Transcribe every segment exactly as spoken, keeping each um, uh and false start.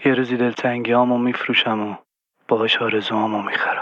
یه روزی دلتنگی هامو میفروشم و باهاش آرزوهامو میخرم.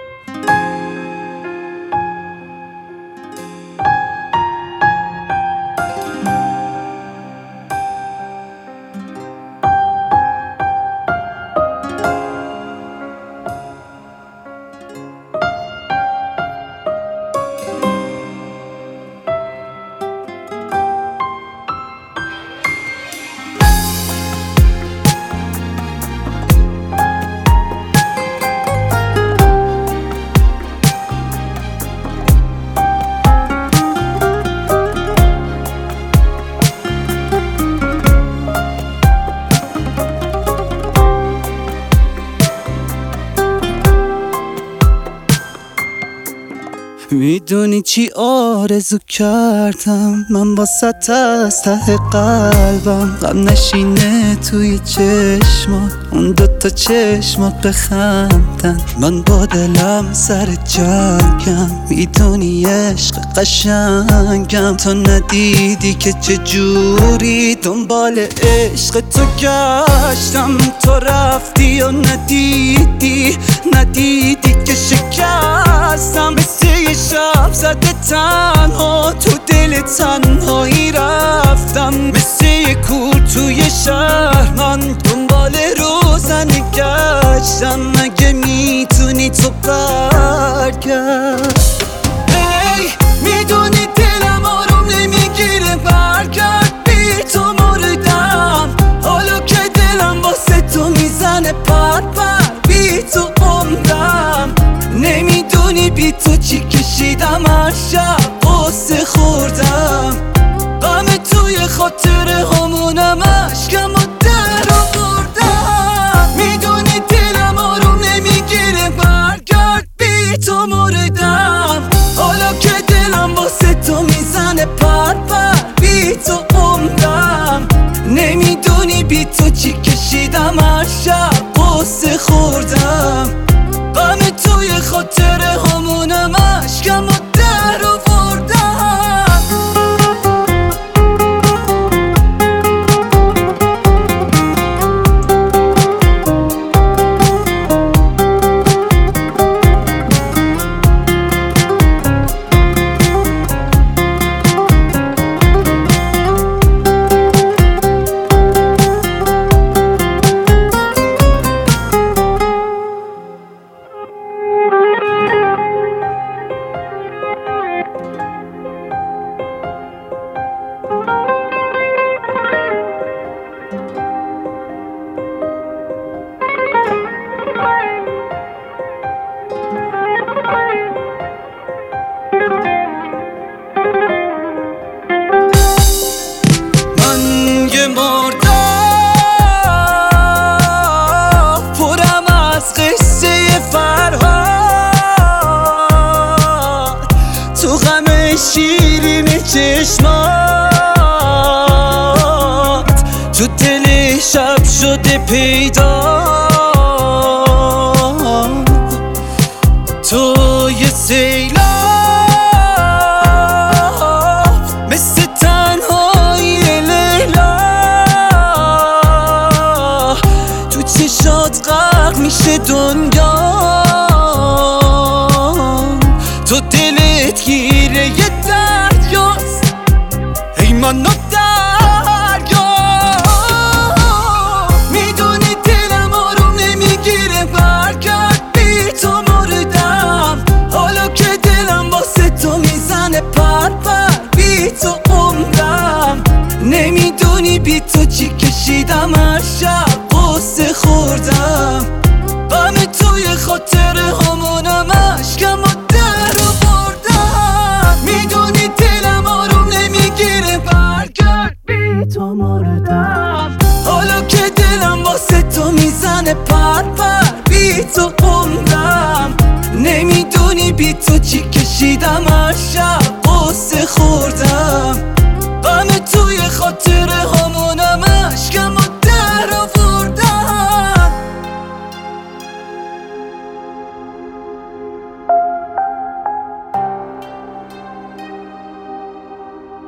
میدونی چی آرزو کردم من واسه از ته قلبم، غم نشینه توی چشمات، اون دوتا چشمات بخندن، من با دلم سر جنگم. میدونی عشق قشنگم، تو ندیدی که چجوری دنبال عشق تو گشتم، تو رفتی و ندیدی ندیدی که شکستم، مثل یه شب زده تنها تو دل تنهایی رفتم، مثل یه کور توی شهر من دنبال روزنه گشتم. مگه میتونی تو برگرد؟ ای میدونی دلم آروم نمیگیره، برگرد بی تو مردم، حالا که دلم واسه تو میزنه پر پر، بی تو عمرم نمیدونی بی تو چی کشیدم، هر شب قصه خوردم، غم توی خاطره همونم عشقم و در آوردم. میدونی دلم آروم نمیگیره، برگرد بی تو مردم، حالا که دلم واسه تو میزنه پر پر، بی تو عمرم نمیدونی بی تو چی کشیدم، هر شب قصه خوردم، غم توی خاطره همونم عشقم و در آوردم. شیرین چشمات تو دل شب شده پیدا، تو یه سیلاب مثل تنهایی لیلا، تو چشات غرق میشه دنیا، تو دلت گیره یه دریاست، ای منو دریا. میدونی دلم آروم نمیگیره، برگرد بی تو مردم، حالا که دلم واسه تو میزنه پر پر، بی تو عمرم نمیدونی بی تو چی کشیدم، هر شب قصه خوردم، غم توی خاطره همونم عشقم و در آوردم. میدونی دلم آروم نمیگیره، برگرد بی تو مردم، حالا که دلم واسه تو میزنه پر پر، بی تو عمرم نمیدونی بی تو چی کشیدم، هر شب قصه خوردم، غم توی خاطره همونم عشقم و در آوردم.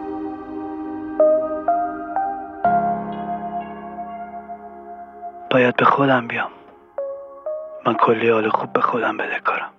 باید به خودم بیام. من کلی حال خوب به خودم بدهکارم.